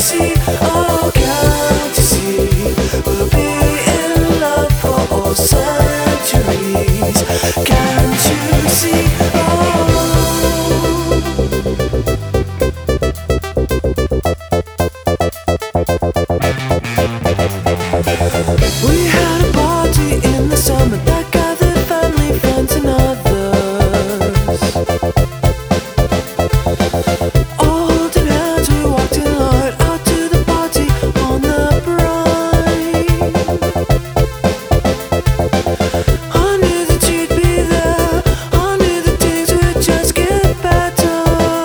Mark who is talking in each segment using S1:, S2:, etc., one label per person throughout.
S1: see? Oh, can't you see? We'll be in love for all centuries. Can't you see? Oh. We had a party in the summer that gathered family, friends and others. All holding hands, we walked in line out to the party on the brine. I knew that you'd be there, I knew that things would just get better.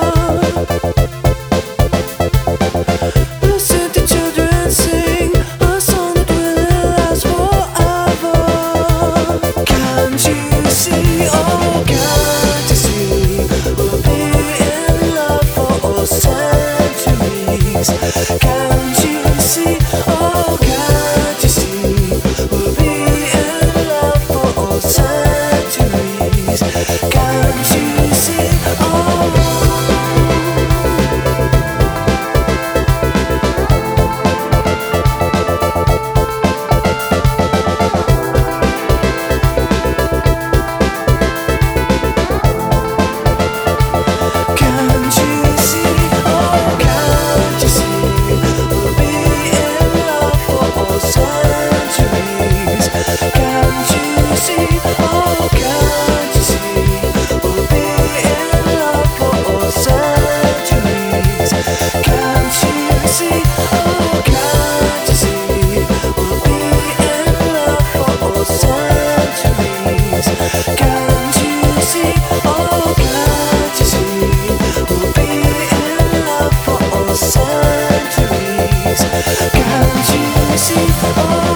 S1: Listen to children sing a song that will last forever. Can't you see? Oh, can't you see? We'll be in love for all centuries. Can't you see? Oh, can't you see? We'll be in love for all centuries. Can't you see? Oh. Can't you see? Oh, can't you see? We'll be in love for all centuries. Can't you see? Oh, can't you see? We'll be in love for all centuries. Can't you see? Oh, can't you see? We'll be in love for all centuries. Can't you see? Oh, can't you see? We'll be in love for all centuries. Can't you see? Oh.